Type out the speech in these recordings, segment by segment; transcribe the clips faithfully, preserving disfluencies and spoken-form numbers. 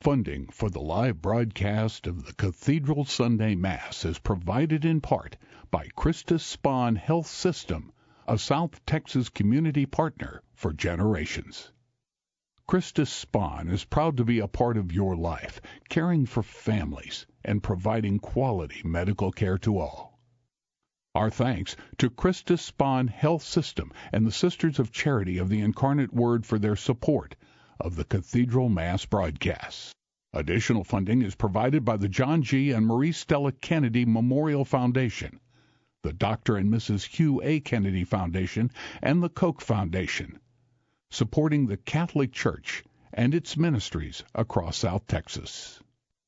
Funding for the live broadcast of the Cathedral Sunday Mass is provided in part by Christus Spohn Health System, a South Texas community partner for generations. Christus Spohn is proud to be a part of your life, caring for families and providing quality medical care to all. Our thanks to Christus Spohn Health System and the Sisters of Charity of the Incarnate Word for their support of the Cathedral Mass broadcasts. Additional funding is provided by the John G. and Marie Stella Kennedy Memorial Foundation, the Doctor and Missus Hugh A. Kennedy Foundation, and the Koch Foundation, supporting the Catholic Church and its ministries across South Texas.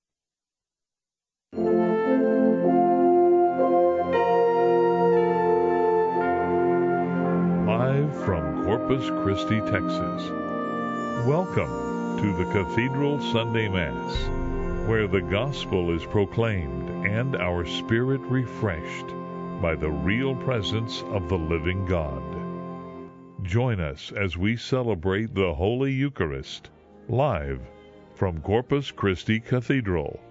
Live from Corpus Christi, Texas. Welcome to the Cathedral Sunday Mass, where the gospel is proclaimed and our spirit refreshed by the real presence of the living God. Join us as we celebrate the Holy Eucharist, live from Corpus Christi Cathedral.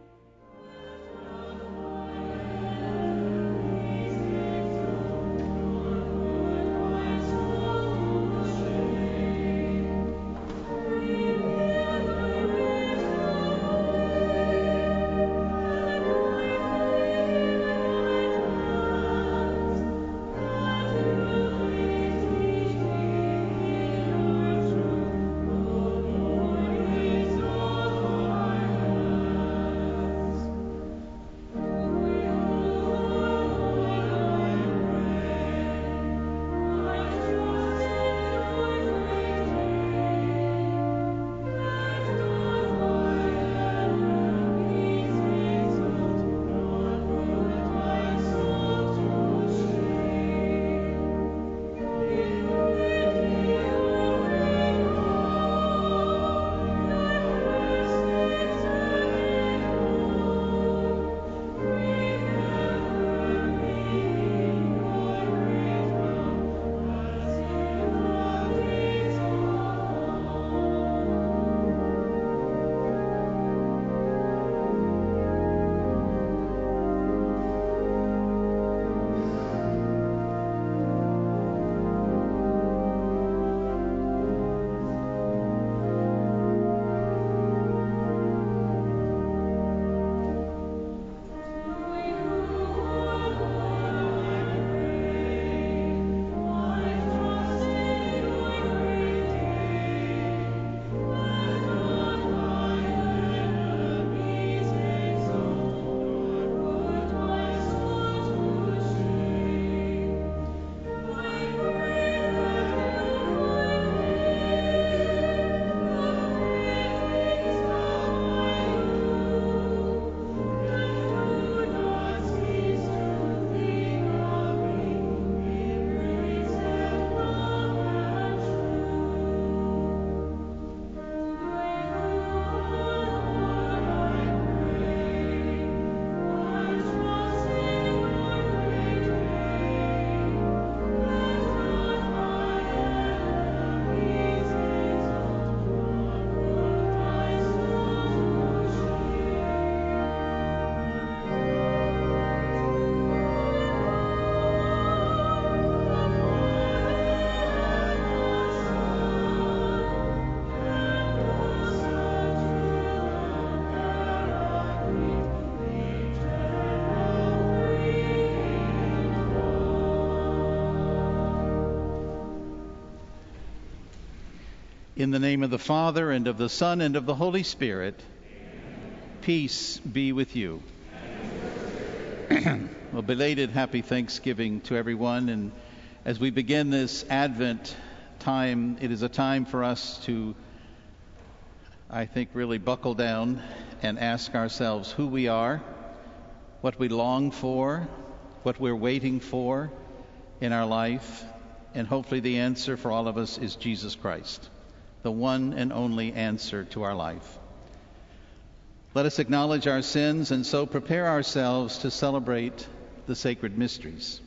In the name of the Father, and of the Son, and of the Holy Spirit, amen. Peace be with you. Well, belated happy Thanksgiving to everyone. And as we begin this Advent time, it is a time for us to, I think, really buckle down and ask ourselves who we are, what we long for, what we're waiting for in our life. And hopefully the answer for all of us is Jesus Christ, the one and only answer to our life. Let us acknowledge our sins and so prepare ourselves to celebrate the sacred mysteries.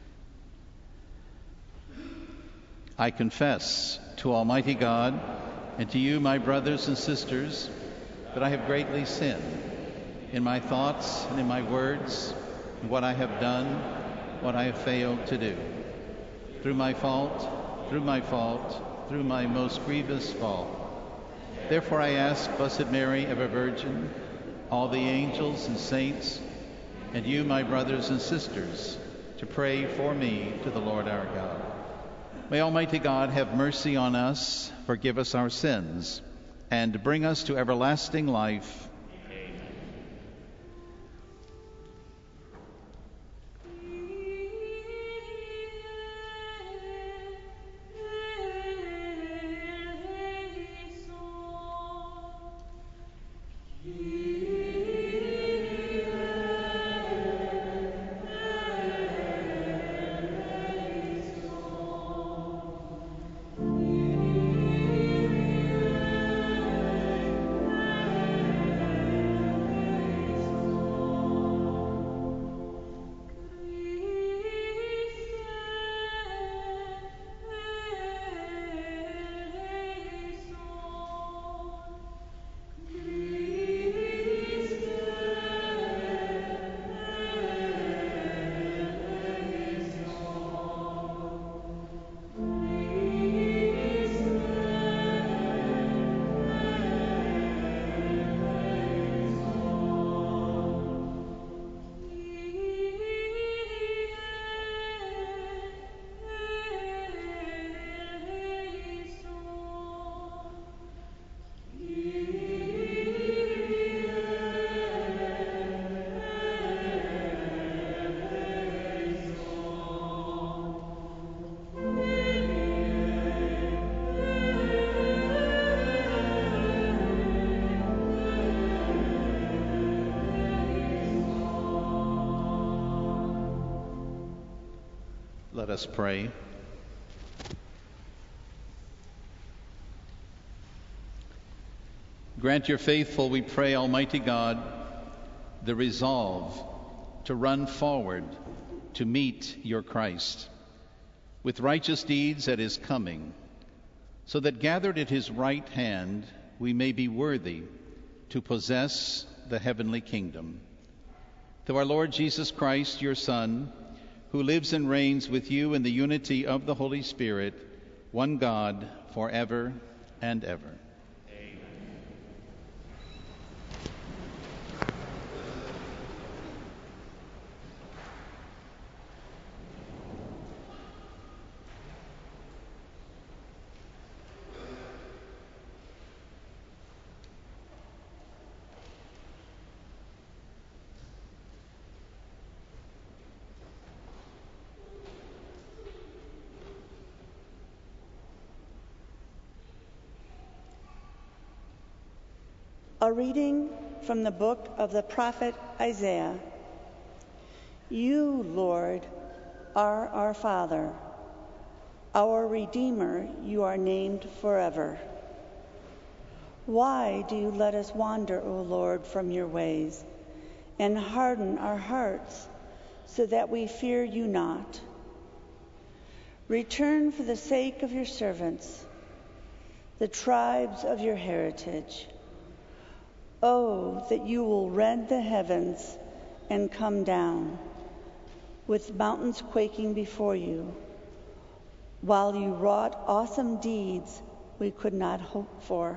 I confess to Almighty God And to you, my brothers and sisters, that I have greatly sinned in my thoughts and in my words, in what I have done, what I have failed to do. Through my fault, through my fault, through my most grievous fault. Therefore I ask Blessed Mary, ever Virgin, all the angels and saints, and you, my brothers and sisters, to pray for me to the Lord our God. May Almighty God have mercy on us, forgive us our sins, and bring us to everlasting life. Let us pray. Grant your faithful, we pray, Almighty God, the resolve to run forward to meet your Christ with righteous deeds at his coming, so that gathered at his right hand we may be worthy to possess the heavenly kingdom. Through our Lord Jesus Christ, your Son, who lives and reigns with you in the unity of the Holy Spirit, one God, forever and ever. Amen. A reading from the book of the prophet Isaiah. You, Lord, are our Father. Our Redeemer, you are named forever. Why do you let us wander, O Lord, from your ways, and harden our hearts so that we fear you not? Return for the sake of your servants, the tribes of your heritage. Oh, that you will rend the heavens and come down, with mountains quaking before you, while you wrought awesome deeds we could not hope for,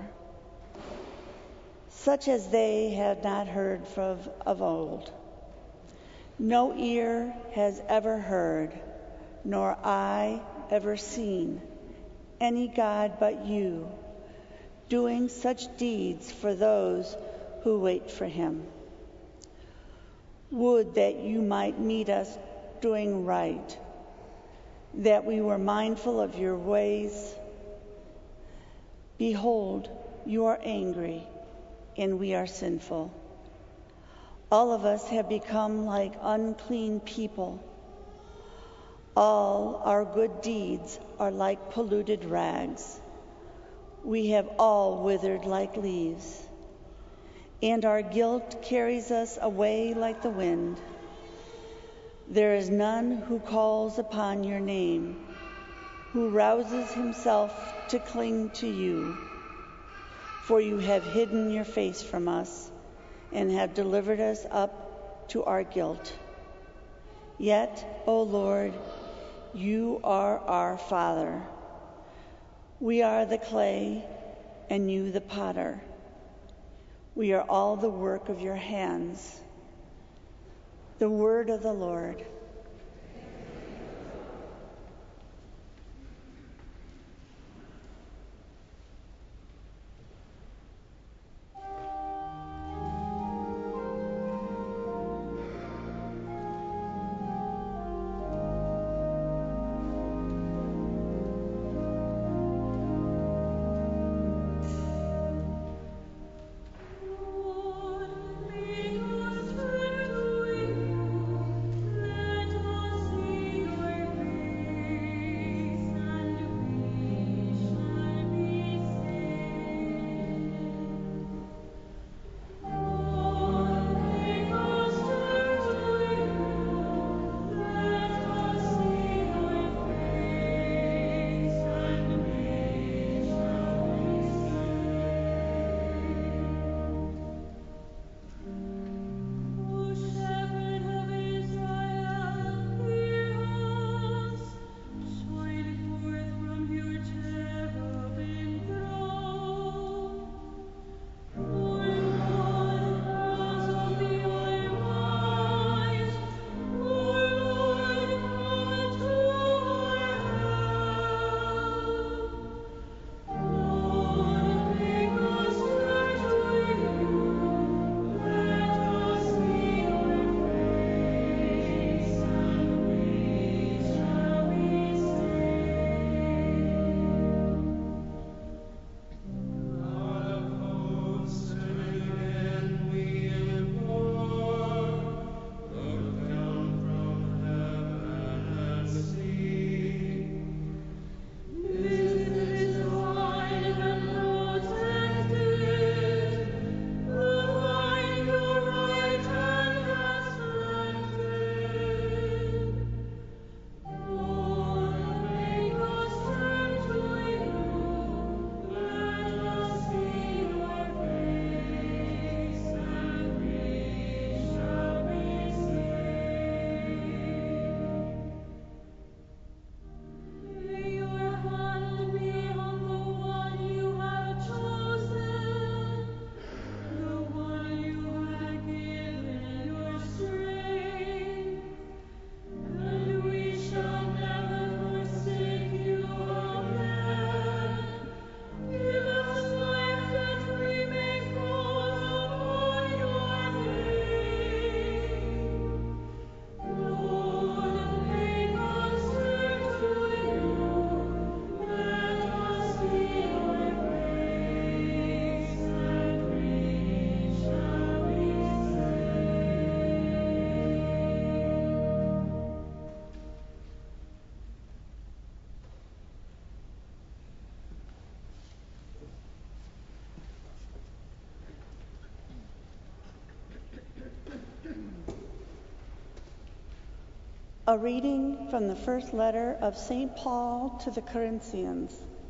such as they had not heard of, of old. No ear has ever heard, nor eye ever seen, any God but you, doing such deeds for those who wait for him. Would that you might meet us doing right, that we were mindful of your ways. Behold, you are angry, and we are sinful. All of us have become like unclean people. All our good deeds are like polluted rags. We have all withered like leaves, and our guilt carries us away like the wind. There is none who calls upon your name, who rouses himself to cling to you. For you have hidden your face from us and have delivered us up to our guilt. Yet, O Lord, you are our Father. We are the clay and you the potter. We are all the work of your hands. The word of the Lord. A reading from the first letter of Saint Paul to the Corinthians.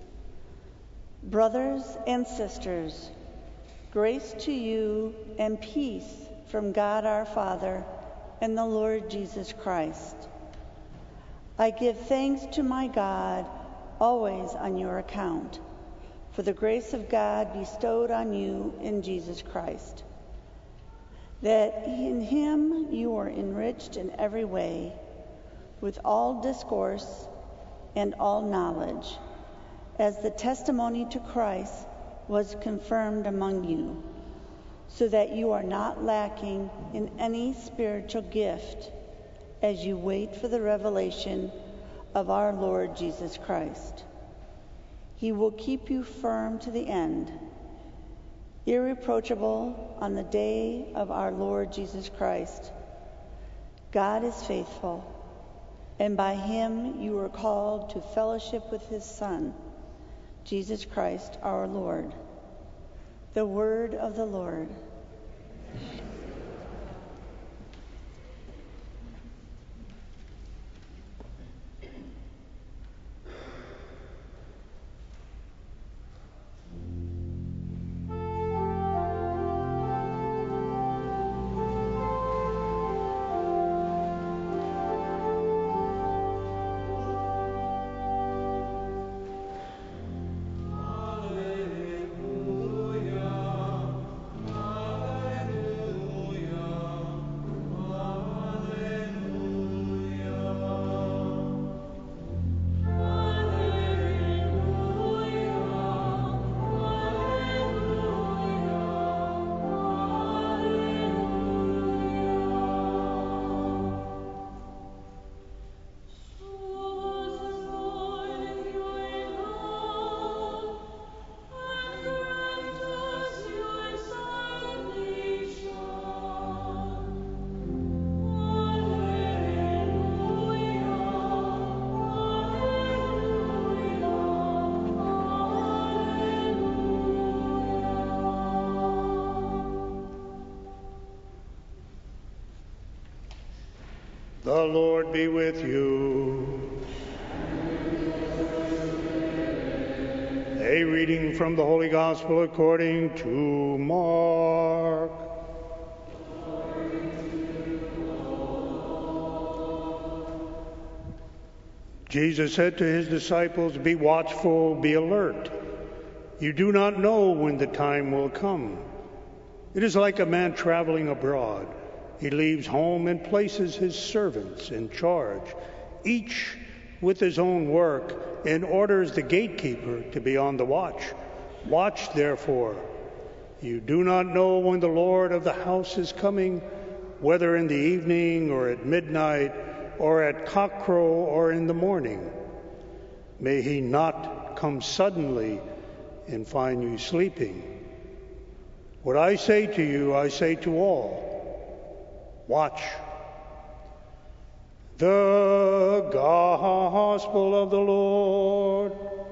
Brothers and sisters, grace to you and peace from God our Father and the Lord Jesus Christ. I give thanks to my God always on your account, for the grace of God bestowed on you in Jesus Christ, that in him you are enriched in every way, with all discourse and all knowledge, as the testimony to Christ was confirmed among you, so that you are not lacking in any spiritual gift as you wait for the revelation of our Lord Jesus Christ. He will keep you firm to the end, irreproachable on the day of our Lord Jesus Christ. God is faithful, and by him you are called to fellowship with his Son, Jesus Christ our Lord. The word of the Lord. The Lord be with you. A reading from the Holy Gospel according to Mark. Jesus said to his disciples, "Be watchful, be alert. You do not know when the time will come. It is like a man traveling abroad. He leaves home and places his servants in charge, each with his own work, and orders the gatekeeper to be on the watch. Watch, therefore. You do not know when the Lord of the house is coming, whether in the evening or at midnight or at cockcrow or in the morning. May he not come suddenly and find you sleeping. What I say to you, I say to all, watch." The Gospel of the Lord.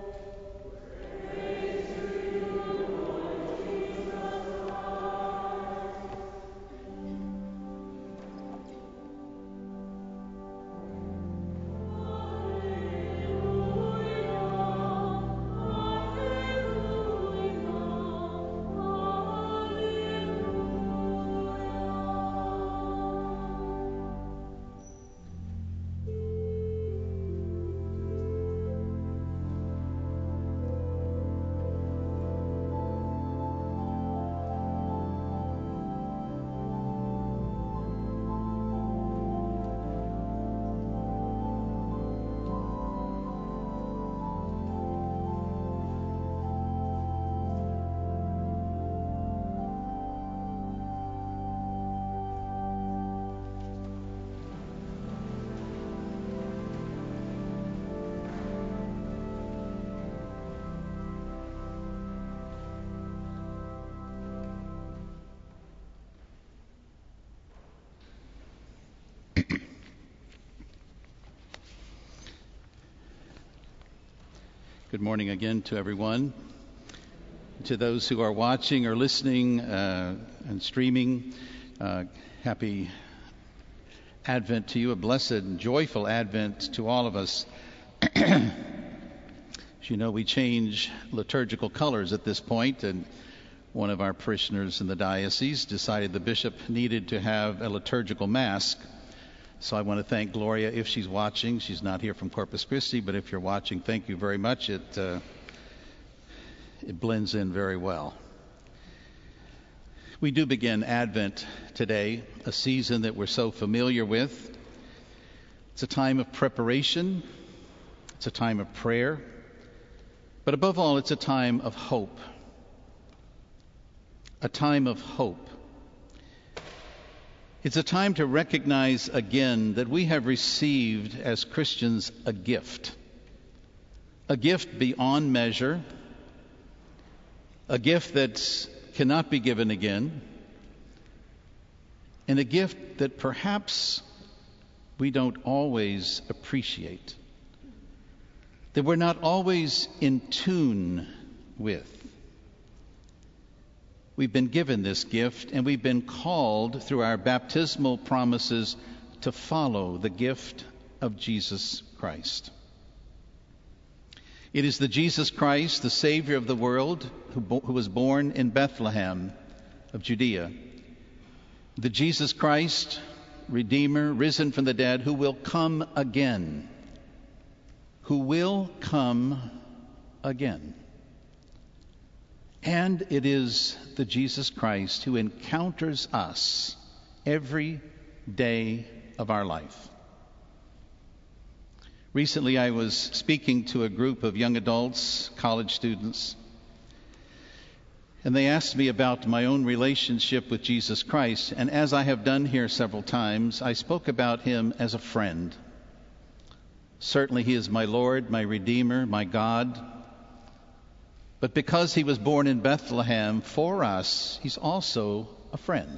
Good morning again to everyone. To those who are watching or listening uh, and streaming, uh, happy Advent to you, a blessed and joyful Advent to all of us. As you know, we change liturgical colors at this point, and one of our parishioners in the diocese decided the bishop needed to have a liturgical mask. So I want to thank Gloria if she's watching. She's not here from Corpus Christi, but if you're watching, thank you very much. It uh, it blends in very well. We do begin Advent today, a season that we're so familiar with. It's a time of preparation. It's a time of prayer. But above all, it's a time of hope. A time of hope. It's a time to recognize again that we have received as Christians a gift. A gift beyond measure. A gift that cannot be given again. And a gift that perhaps we don't always appreciate. That we're not always in tune with. We've been given this gift, and we've been called through our baptismal promises to follow the gift of Jesus Christ. It is the Jesus Christ, the Savior of the world, who, bo- who was born in Bethlehem of Judea. The Jesus Christ, Redeemer, risen from the dead, who will come again. Who will come again. And it is the Jesus Christ who encounters us every day of our life. Recently, I was speaking to a group of young adults, college students, and they asked me about my own relationship with Jesus Christ. And as I have done here several times, I spoke about him as a friend. Certainly, he is my Lord, my Redeemer, my God. But because he was born in Bethlehem for us, he's also a friend.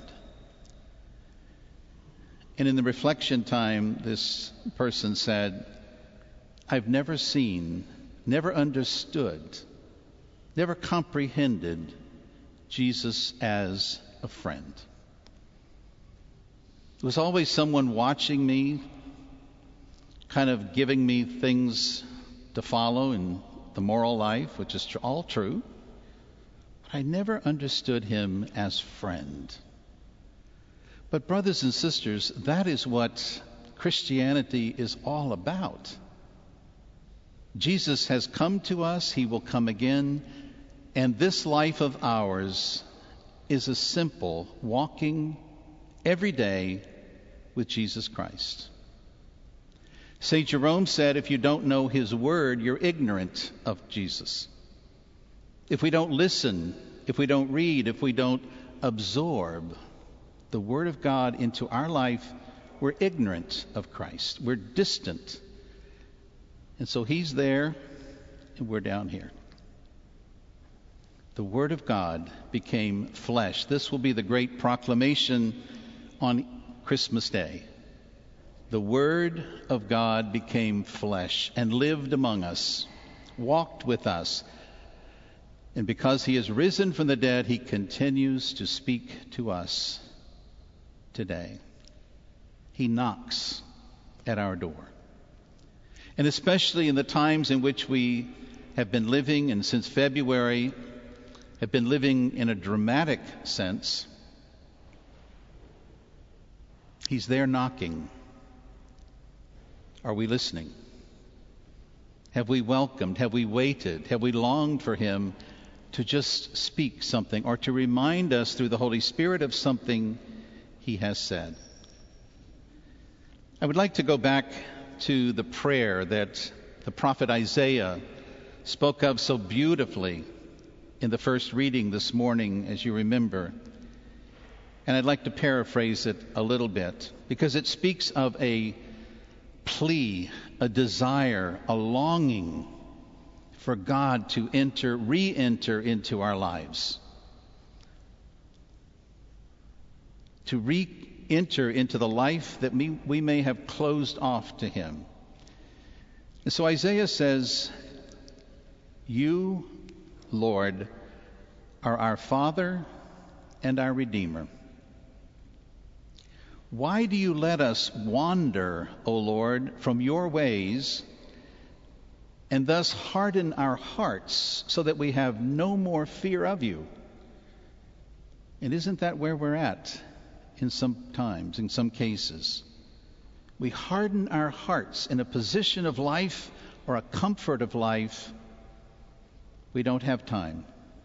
And in the reflection time, this person said, I've never seen, never understood, never comprehended Jesus as a friend. It was always someone watching me, kind of giving me things to follow in the moral life, which is tr- all true. But I never understood him as friend. But brothers and sisters, that is what Christianity is all about. Jesus has come to us, he will come again, and this life of ours is a simple walking every day with Jesus Christ. Saint Jerome said, if you don't know his word, you're ignorant of Jesus. If we don't listen, if we don't read, if we don't absorb the word of God into our life, we're ignorant of Christ. We're distant. And so he's there and we're down here. The word of God became flesh. This will be the great proclamation on Christmas Day. The word of God became flesh and lived among us, walked with us. And because he is risen from the dead, he continues to speak to us today. He knocks at our door. And especially in the times in which we have been living, and since February have been living in a dramatic sense, he's there knocking. Are we listening? Have we welcomed? Have we waited? Have we longed for him to just speak something or to remind us through the Holy Spirit of something he has said? I would like to go back to the prayer that the prophet Isaiah spoke of so beautifully in the first reading this morning, as you remember. And I'd like to paraphrase it a little bit, because it speaks of a plea, a desire, a longing for God to enter, re-enter into our lives. To re-enter into the life that we, we may have closed off to him. And so Isaiah says, you, Lord, are our Father and our Redeemer. Why do you let us wander, O Lord, from your ways, and thus harden our hearts so that we have no more fear of you? And isn't that where we're at in some times, in some cases? We harden our hearts in a position of life or a comfort of life. We don't have time.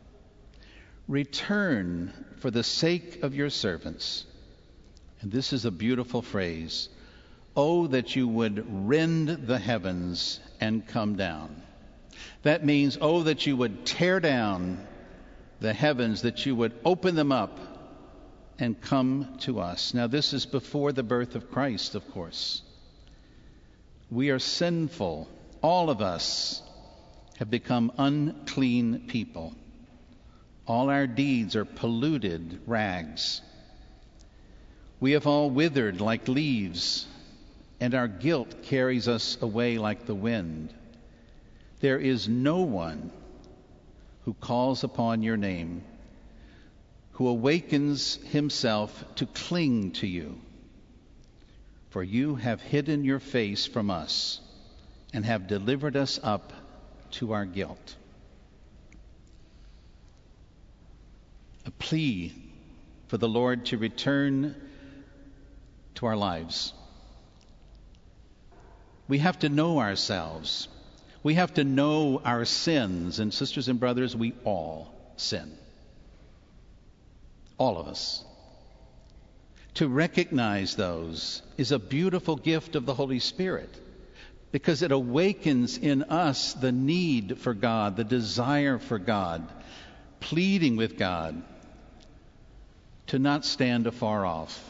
Return for the sake of your servants. And this is a beautiful phrase. Oh, that you would rend the heavens and come down. That means, oh, that you would tear down the heavens, that you would open them up and come to us. Now, this is before the birth of Christ, of course. We are sinful. All of us have become unclean people. All our deeds are polluted rags. We have all withered like leaves, and our guilt carries us away like the wind. There is no one who calls upon your name, who awakens himself to cling to you. For you have hidden your face from us and have delivered us up to our guilt. A plea for the Lord to return to our lives. We have to know ourselves. We have to know our sins. And sisters and brothers, we all sin. All of us. To recognize those is a beautiful gift of the Holy Spirit, because it awakens in us the need for God, the desire for God, pleading with God to not stand afar off.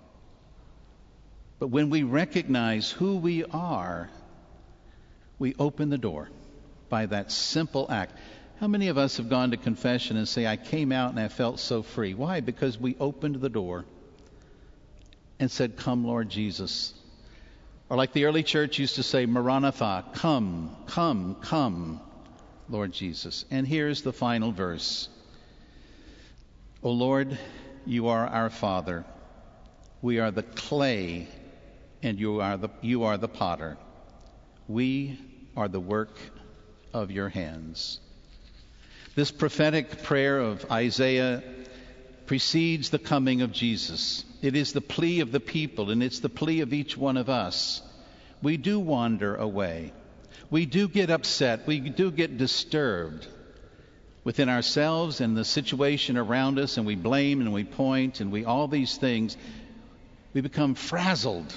But when we recognize who we are, we open the door by that simple act. How many of us have gone to confession and say, I came out and I felt so free? Why? Because we opened the door and said, come, Lord Jesus. Or like the early church used to say, Maranatha, come, come, come, Lord Jesus. And here's the final verse. O Lord, you are our Father. We are the clay, and you are the, you are the potter. We are the work of your hands. This prophetic prayer of Isaiah precedes the coming of Jesus. It is the plea of the people, and it's the plea of each one of us. We do wander away. We do get upset. We do get disturbed within ourselves and the situation around us, and we blame and we point and we all these things. We become frazzled.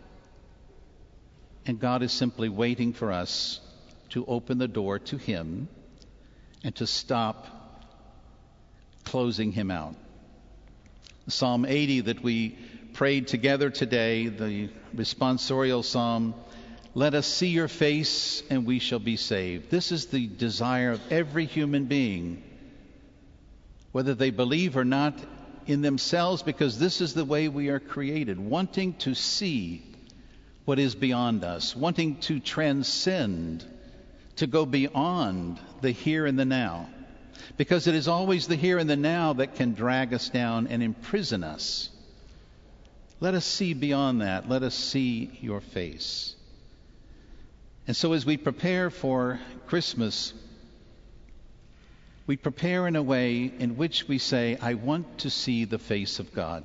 And God is simply waiting for us to open the door to Him and to stop closing Him out. Psalm eighty that we prayed together today, the responsorial psalm, let us see your face and we shall be saved. This is the desire of every human being, whether they believe or not in themselves, because this is the way we are created, wanting to see what is beyond us, wanting to transcend, to go beyond the here and the now. Because it is always the here and the now that can drag us down and imprison us. Let us see beyond that. Let us see your face. And so as we prepare for Christmas, we prepare in a way in which we say, I want to see the face of God.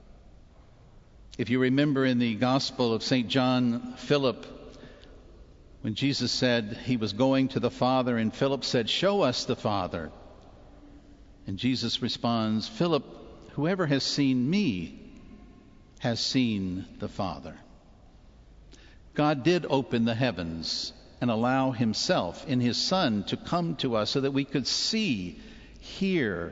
If you remember in the Gospel of Saint John, Philip, when Jesus said he was going to the Father, and Philip said, show us the Father. And Jesus responds, Philip, whoever has seen me has seen the Father. God did open the heavens and allow Himself in His Son to come to us so that we could see, hear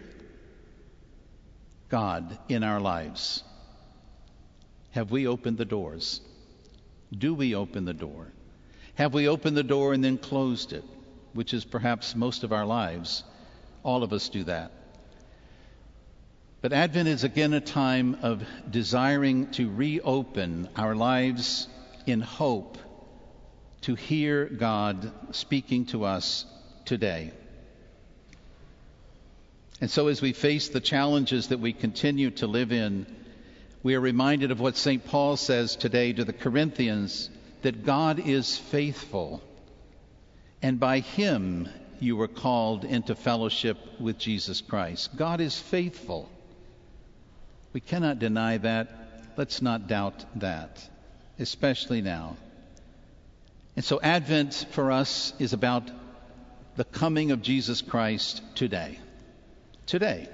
God in our lives. Have we opened the doors? Do we open the door? Have we opened the door and then closed it, which is perhaps most of our lives? All of us do that. But Advent is again a time of desiring to reopen our lives in hope to hear God speaking to us today. And so as we face the challenges that we continue to live in, we are reminded of what Saint Paul says today to the Corinthians, that God is faithful, and by Him you were called into fellowship with Jesus Christ. God is faithful. We cannot deny that. Let's not doubt that, especially now. And so Advent for us is about the coming of Jesus Christ today. Today.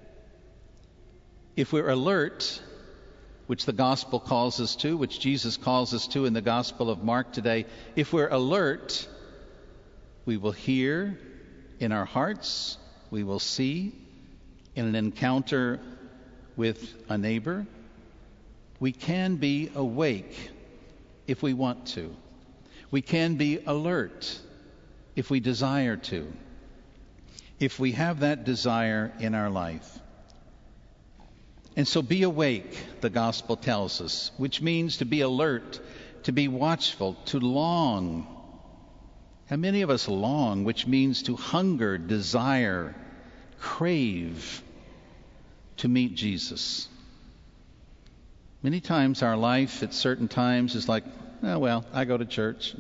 If we're alert, which the gospel calls us to, which Jesus calls us to in the Gospel of Mark today, if we're alert, we will hear in our hearts, we will see in an encounter with a neighbor. We can be awake if we want to. We can be alert if we desire to. If we have that desire in our life. And so be awake, the gospel tells us, which means to be alert, to be watchful, to long. How many of us long, which means to hunger, desire, crave to meet Jesus? Many times our life at certain times is like, oh, well, I go to church.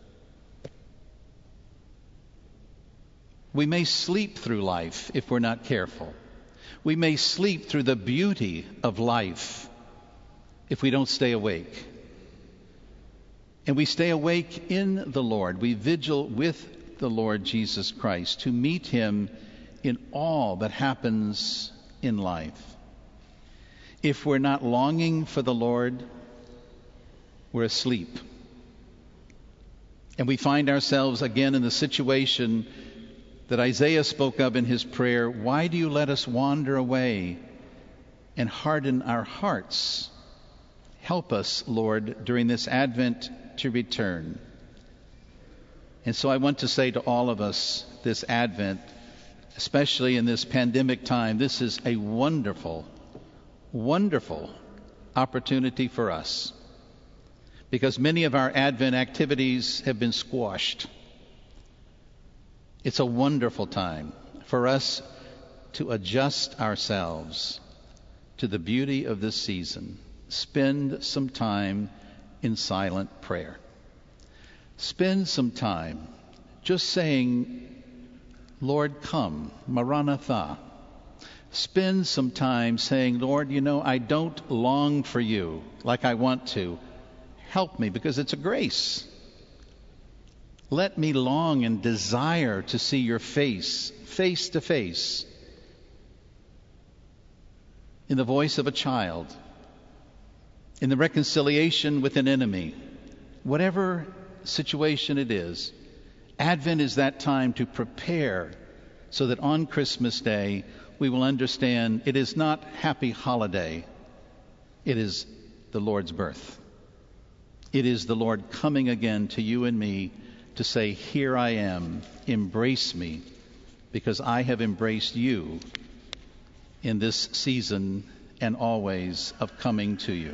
We may sleep through life if we're not careful. We may sleep through the beauty of life if we don't stay awake. And we stay awake in the Lord. We vigil with the Lord Jesus Christ to meet Him in all that happens in life. If we're not longing for the Lord, we're asleep. And we find ourselves again in the situation that Isaiah spoke of in his prayer. Why do you let us wander away and harden our hearts? Help us, Lord, during this Advent to return. And so I want to say to all of us this Advent, especially in this pandemic time, this is a wonderful, wonderful opportunity for us, because many of our Advent activities have been squashed. It's a wonderful time for us to adjust ourselves to the beauty of this season. Spend some time in silent prayer. spend some time just saying, Lord, come, Maranatha. Spend some time saying, Lord, you know, I don't long for you like I want to. Help me, because it's a grace. Let me long and desire to see your face, face to face, in the voice of a child, in the reconciliation with an enemy. Whatever situation it is, Advent is that time to prepare so that on Christmas Day we will understand it is not happy holiday, it is the Lord's birth. It is the Lord coming again to you and me to say, here I am, embrace me, because I have embraced you in this season and always of coming to you.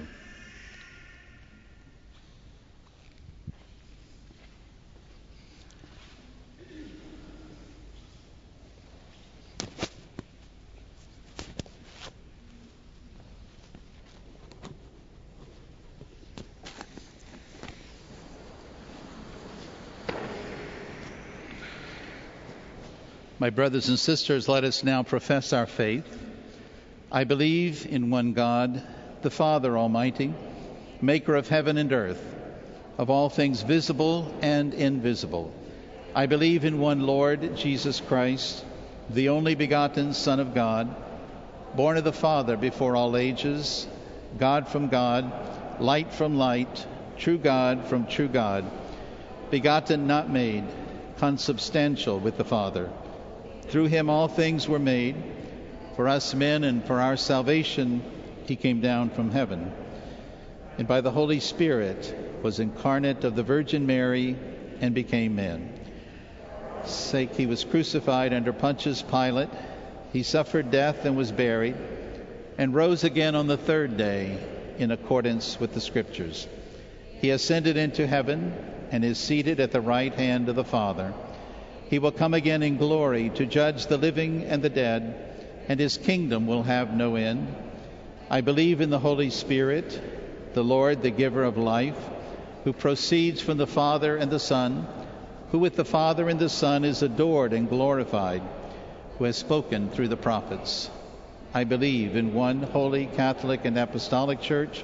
My brothers and sisters, let us now profess our faith. I believe in one God, the Father Almighty, maker of heaven and earth, of all things visible and invisible. I believe in one Lord, Jesus Christ, the only begotten Son of God, born of the Father before all ages, God from God, light from light, true God from true God, begotten, not made, consubstantial with the Father. Through him all things were made. For us men and for our salvation he came down from heaven, and by the Holy Spirit was incarnate of the Virgin Mary and became man. Sake he was crucified under Pontius Pilate. He suffered death and was buried, and rose again on the third day in accordance with the Scriptures. He ascended into heaven and is seated at the right hand of the Father. He will come again in glory to judge the living and the dead, and his kingdom will have no end. I believe in the Holy Spirit, the Lord, the giver of life, who proceeds from the Father and the Son, who with the Father and the Son is adored and glorified, who has spoken through the prophets. I believe in one holy Catholic and Apostolic Church,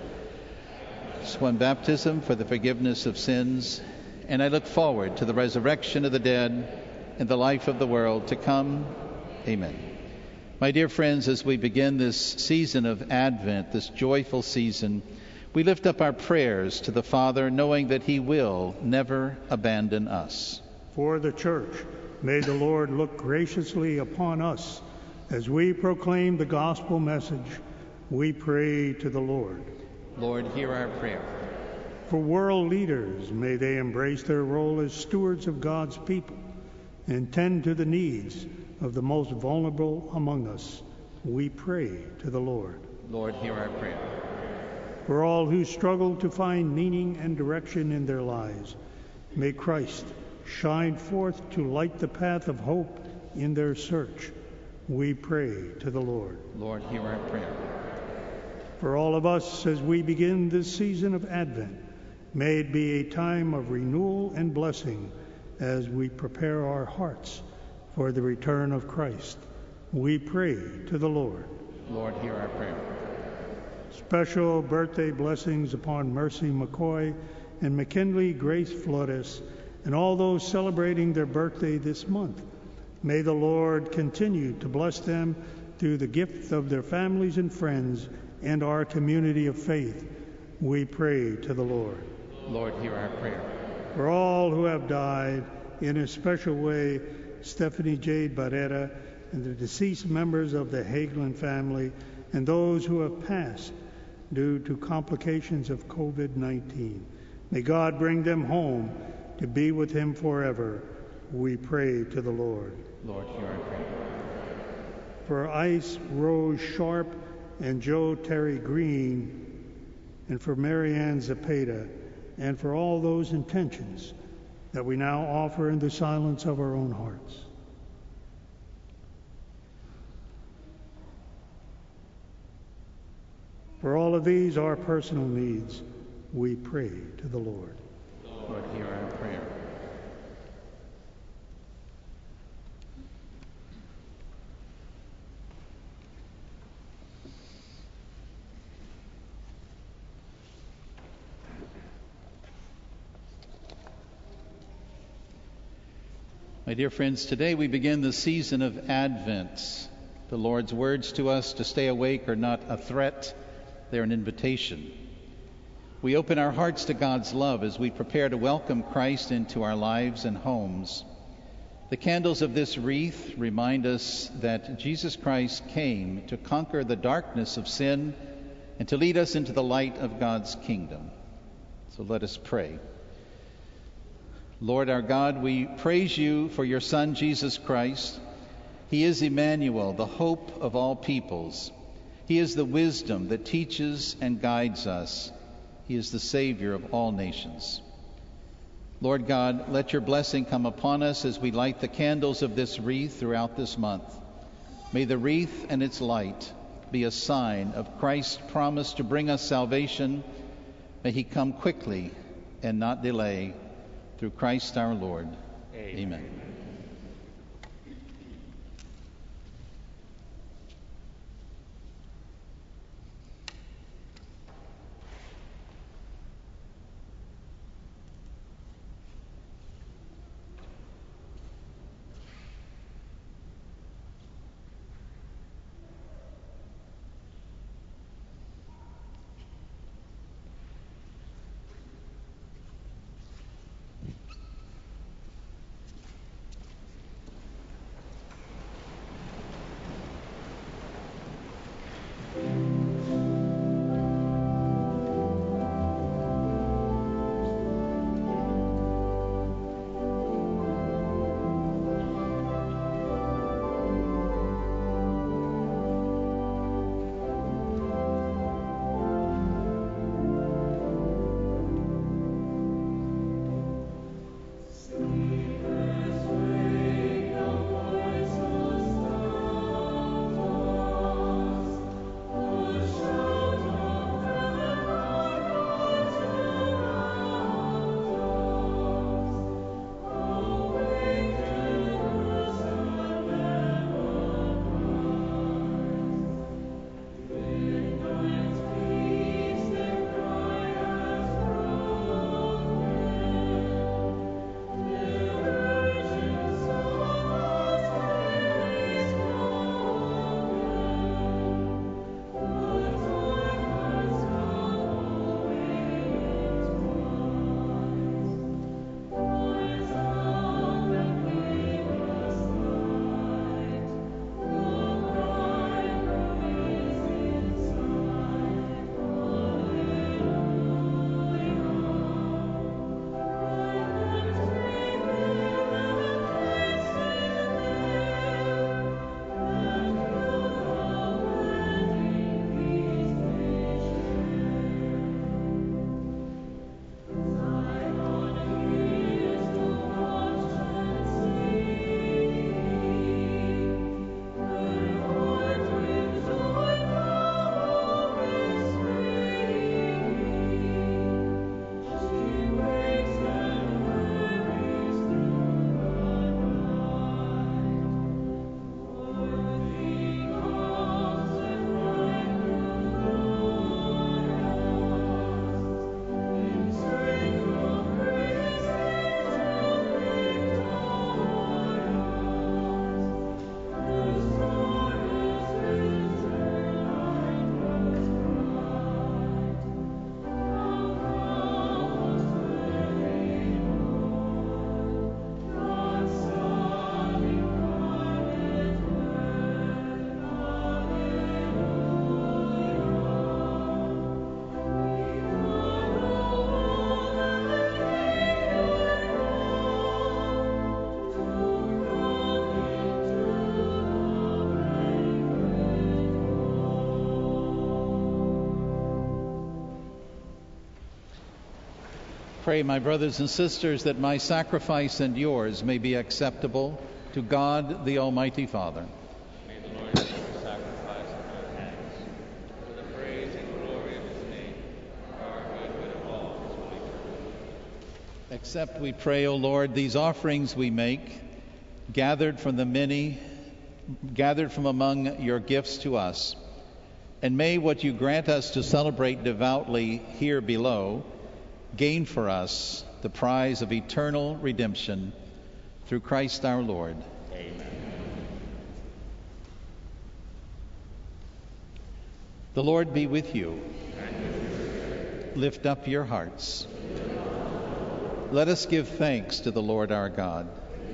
one baptism for the forgiveness of sins, and I look forward to the resurrection of the dead and the life of the world to come. Amen. My dear friends, as we begin this season of Advent, this joyful season, we lift up our prayers to the Father, knowing that he will never abandon us. For the Church, may the Lord look graciously upon us as we proclaim the gospel message. We pray to the Lord. Lord, hear our prayer. For world leaders, may they embrace their role as stewards of God's people and tend to the needs of the most vulnerable among us. We pray to the Lord. Lord, hear our prayer. For all who struggle to find meaning and direction in their lives, may Christ shine forth to light the path of hope in their search. We pray to the Lord. Lord, hear our prayer. For all of us, as we begin this season of Advent, may it be a time of renewal and blessing as we prepare our hearts for the return of Christ. We pray to the Lord. Lord, hear our prayer. Special birthday blessings upon Mercy McCoy and McKinley Grace Flores and all those celebrating their birthday this month. May the Lord continue to bless them through the gift of their families and friends and our community of faith. We pray to the Lord. Lord, hear our prayer. For all who have died, in a special way, Stephanie Jade Barrera and the deceased members of the Hagelin family, and those who have passed due to complications of covid nineteen. May God bring them home to be with him forever. We pray to the Lord. Lord, hear our prayer. For Ice Rose Sharp and Joe Terry Green, and for Marianne Zepeda, and for all those intentions that we now offer in the silence of our own hearts. For all of these, our personal needs, we pray to the Lord. Lord, hear our prayer. My dear friends, today we begin the season of Advent. The Lord's words to us to stay awake are not a threat, they're an invitation. We open our hearts to God's love as we prepare to welcome Christ into our lives and homes. The candles of this wreath remind us that Jesus Christ came to conquer the darkness of sin and to lead us into the light of God's kingdom. So let us pray. Lord our God, we praise you for your Son, Jesus Christ. He is Emmanuel, the hope of all peoples. He is the wisdom that teaches and guides us. He is the Savior of all nations. Lord God, let your blessing come upon us as we light the candles of this wreath throughout this month. May the wreath and its light be a sign of Christ's promise to bring us salvation. May he come quickly and not delay. Through Christ our Lord. Amen. Amen. Pray, my brothers and sisters, that my sacrifice and yours may be acceptable to God, the Almighty Father. May the Lord take the sacrifice of your hands for the praise and glory of his name, for our good and all his holy church. Accept, we pray, O Lord, these offerings we make, gathered from the many, gathered from among your gifts to us, and may what you grant us to celebrate devoutly here below gain for us the prize of eternal redemption. through Christ our Lord. Amen. The Lord be with you. Lift up your hearts. Let us give thanks to the Lord our God.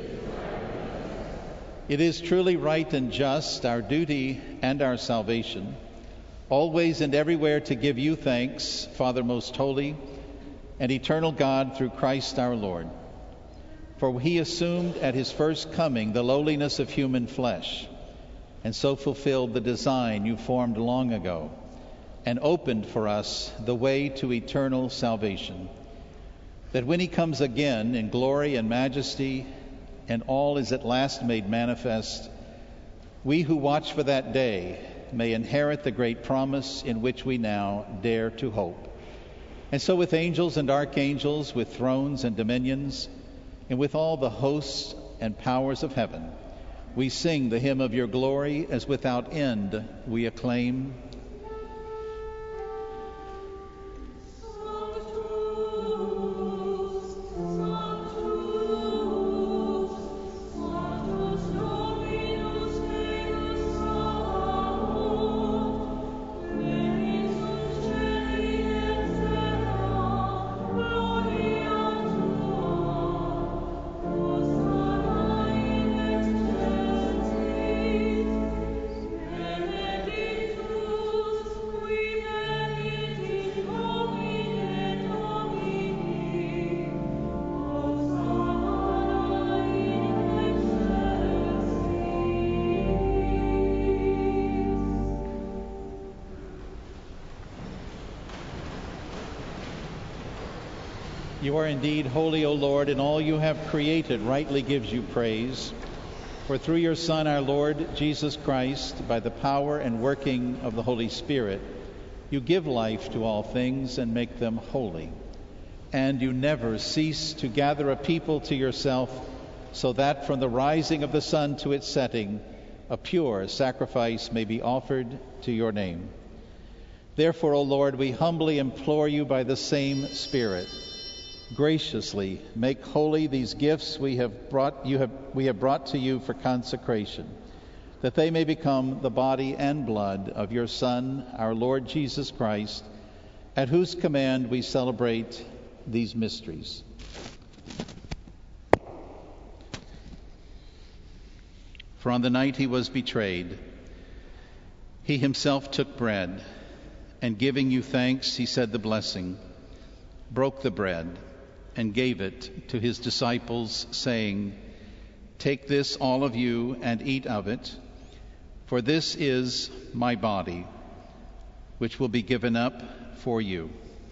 It is truly right and just, our duty and our salvation, always and everywhere to give you thanks, Father most holy and eternal God, through Christ our Lord. For he assumed at his first coming the lowliness of human flesh, and so fulfilled the design you formed long ago, and opened for us the way to eternal salvation, that when he comes again in glory and majesty, and all is at last made manifest, we who watch for that day may inherit the great promise in which we now dare to hope. And so with angels and archangels, with thrones and dominions, and with all the hosts and powers of heaven, we sing the hymn of your glory, as without end we acclaim. You are indeed holy, O Lord, and all you have created rightly gives you praise. For through your Son, our Lord Jesus Christ, by the power and working of the Holy Spirit, you give life to all things and make them holy. And you never cease to gather a people to yourself, so that from the rising of the sun to its setting, a pure sacrifice may be offered to your name. Therefore, O Lord, we humbly implore you by the same Spirit, graciously make holy these gifts we have brought you have we have brought to you for consecration, that they may become the body and blood of your Son, our Lord Jesus Christ, at whose command we celebrate these mysteries. For on the night he was betrayed, he himself took bread, and giving you thanks, he said the blessing, broke the bread, and gave it to his disciples, saying, "Take this, all of you, and eat of it, for this is my body, which will be given up for you."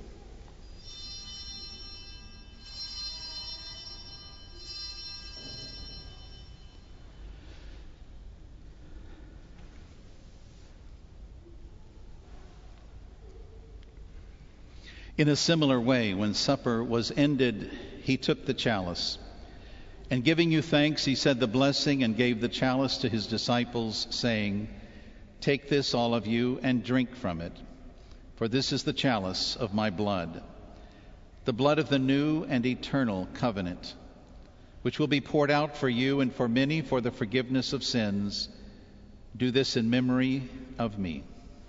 In a similar way, when supper was ended, he took the chalice, and giving you thanks, he said the blessing and gave the chalice to his disciples, saying, "Take this, all of you, and drink from it, for this is the chalice of my blood, the blood of the new and eternal covenant, which will be poured out for you and for many for the forgiveness of sins. Do this in memory of me."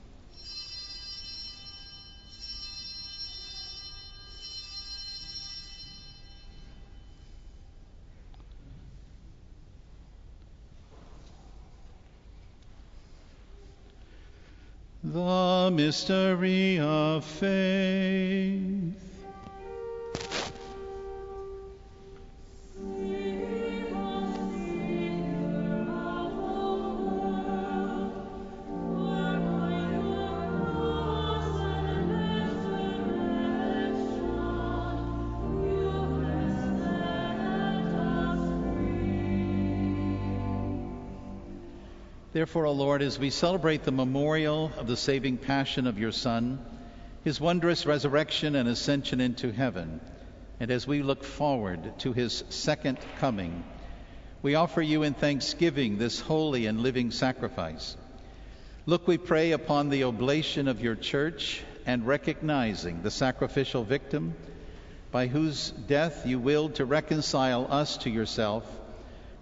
The mystery of faith. Therefore, O Lord, as we celebrate the memorial of the saving passion of your Son, his wondrous resurrection and ascension into heaven, and as we look forward to his second coming, we offer you in thanksgiving this holy and living sacrifice. Look, we pray, upon the oblation of your church, and recognizing the sacrificial victim, by whose death you willed to reconcile us to yourself,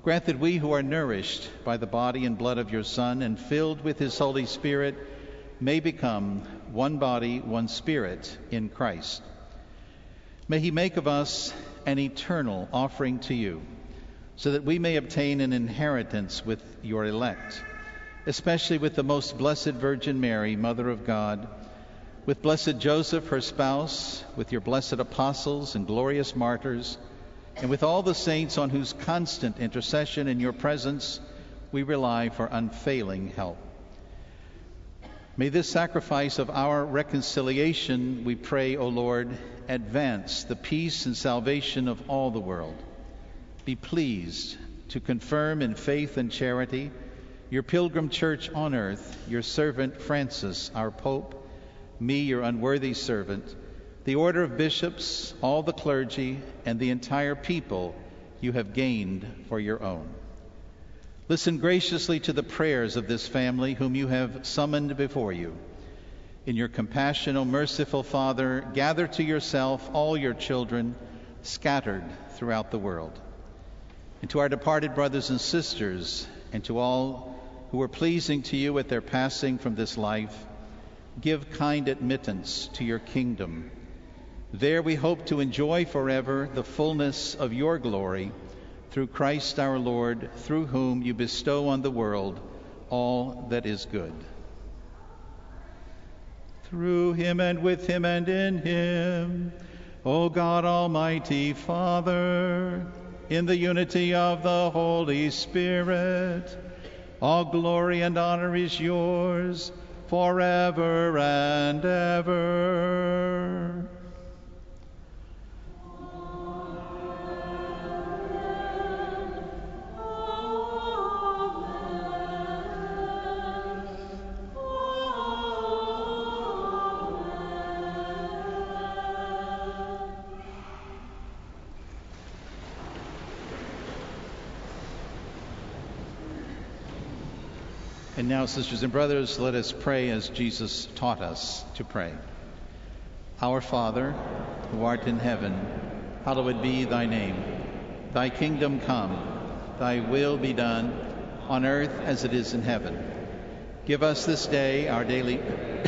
Grant that we who are nourished by the body and blood of your Son and filled with his Holy Spirit may become one body, one spirit in Christ. May he make of us an eternal offering to you, so that we may obtain an inheritance with your elect, especially with the most blessed Virgin Mary, Mother of God, with blessed Joseph, her spouse, with your blessed apostles and glorious martyrs, and with all the saints on whose constant intercession in your presence we rely for unfailing help. May this sacrifice of our reconciliation, we pray, O Lord, advance the peace and salvation of all the world. Be pleased to confirm in faith and charity your pilgrim church on earth, your servant Francis, our Pope, me, your unworthy servant, the order of bishops, all the clergy, and the entire people you have gained for your own. Listen graciously to the prayers of this family whom you have summoned before you. In your compassion, O merciful Father, gather to yourself all your children scattered throughout the world. And to our departed brothers and sisters, and to all who were pleasing to you at their passing from this life, give kind admittance to your kingdom. There we hope to enjoy forever the fullness of your glory, through Christ our Lord, through whom you bestow on the world all that is good. Through him and with him and in him, O God Almighty Father, in the unity of the Holy Spirit, all glory and honor is yours forever and ever. And now, sisters and brothers, let us pray as Jesus taught us to pray. Our Father, who art in heaven, hallowed be thy name. Thy kingdom come, thy will be done, on earth as it is in heaven. Give us this day our daily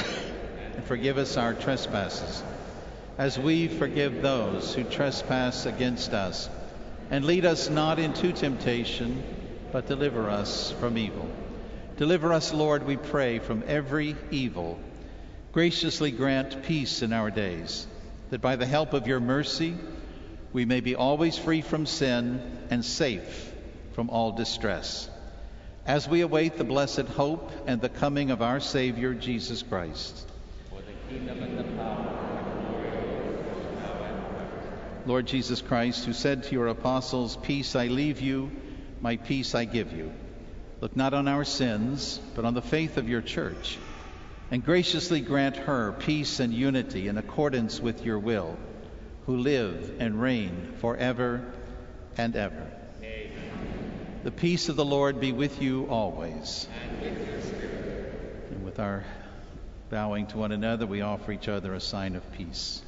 and forgive us our trespasses, as we forgive those who trespass against us. And lead us not into temptation, but deliver us from evil. Deliver us, Lord, we pray, from every evil. Graciously grant peace in our days, that by the help of your mercy we may be always free from sin and safe from all distress, as we await the blessed hope and the coming of our Savior, Jesus Christ. For the kingdom and the power and the glory are yours, now and forever. Lord Jesus Christ, who said to your apostles, "Peace I leave you, my peace I give you," look not on our sins, but on the faith of your church, and graciously grant her peace and unity in accordance with your will, who live and reign forever and ever. Amen. The peace of the Lord be with you always. And with your spirit. And with our bowing to one another, we offer each other a sign of peace.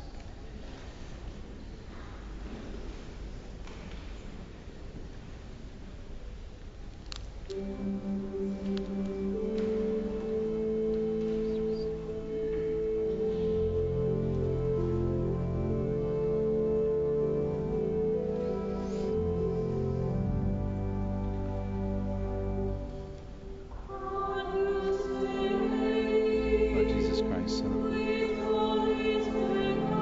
Lord Jesus Christ, Son of God.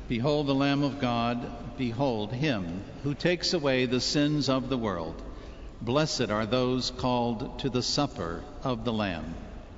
Behold the Lamb of God, behold him who takes away the sins of the world. Blessed are those called to the supper of the Lamb.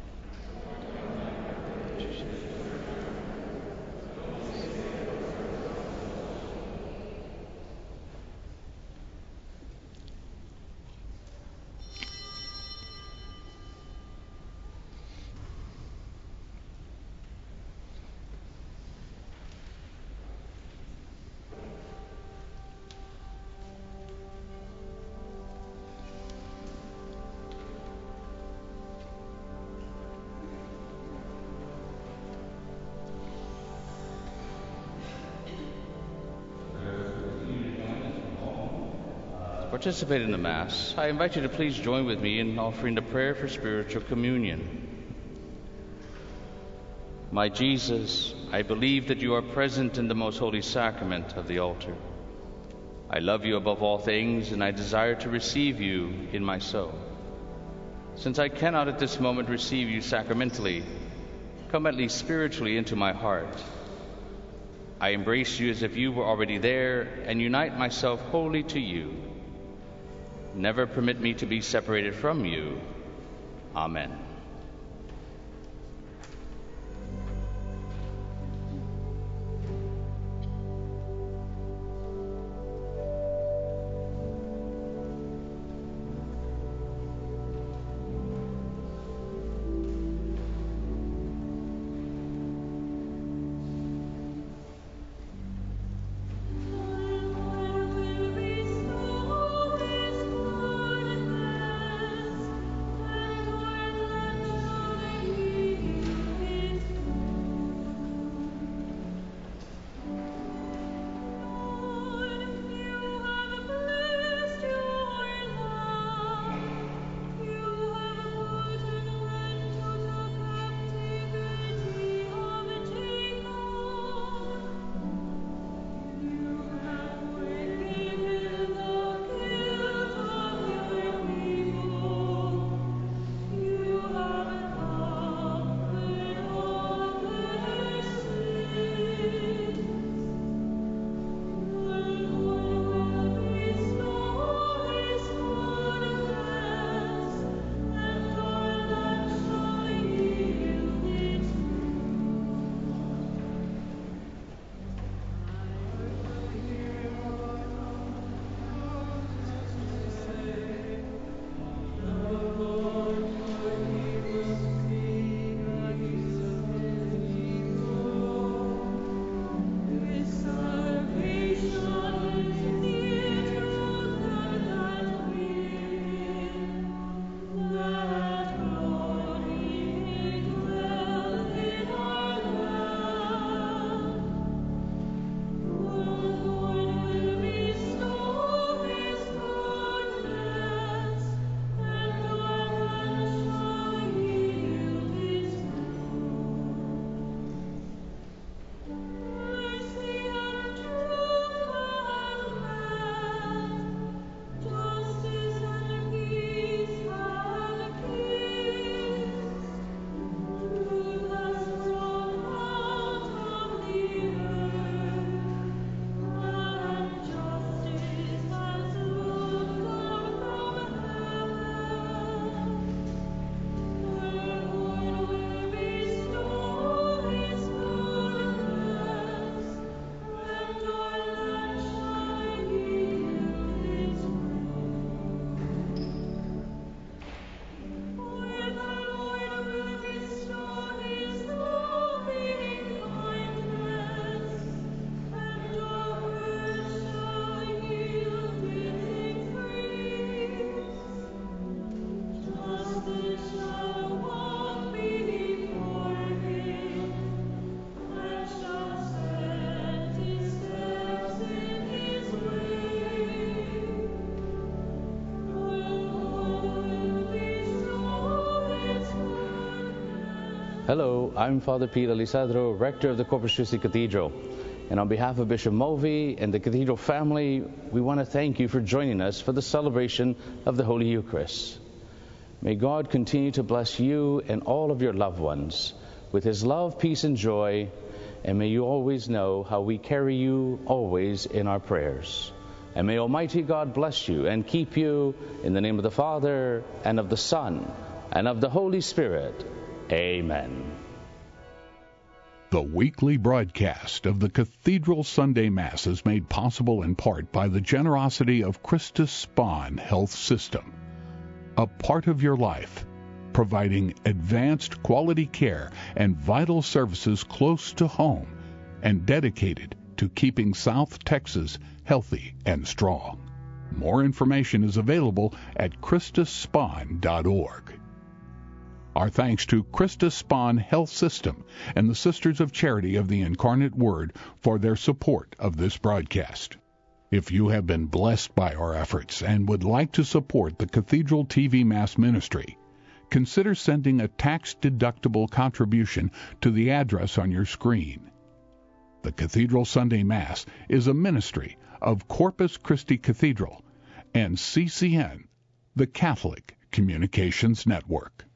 Participate in the Mass, I invite you to please join with me in offering the prayer for spiritual communion. My Jesus, I believe that you are present in the most holy sacrament of the altar. I love you above all things, and I desire to receive you in my soul. Since I cannot at this moment receive you sacramentally, come at least spiritually into my heart. I embrace you as if you were already there, and unite myself wholly to you. Never permit me to be separated from you. Amen. Hello, I'm Father Pete Alisadro, Rector of the Corpus Christi Cathedral. And on behalf of Bishop Mulvey and the Cathedral family, we want to thank you for joining us for the celebration of the Holy Eucharist. May God continue to bless you and all of your loved ones with His love, peace, and joy, and may you always know how we carry you always in our prayers. And may Almighty God bless you and keep you, in the name of the Father, and of the Son, and of the Holy Spirit. Amen. The weekly broadcast of the Cathedral Sunday Mass is made possible in part by the generosity of Christus Spohn Health System, a part of your life, providing advanced quality care and vital services close to home and dedicated to keeping South Texas healthy and strong. More information is available at christus spohn dot org. Our thanks to Christus Spohn Health System and the Sisters of Charity of the Incarnate Word for their support of this broadcast. If you have been blessed by our efforts and would like to support the Cathedral T V Mass Ministry, consider sending a tax-deductible contribution to the address on your screen. The Cathedral Sunday Mass is a ministry of Corpus Christi Cathedral and C C N, the Catholic Communications Network.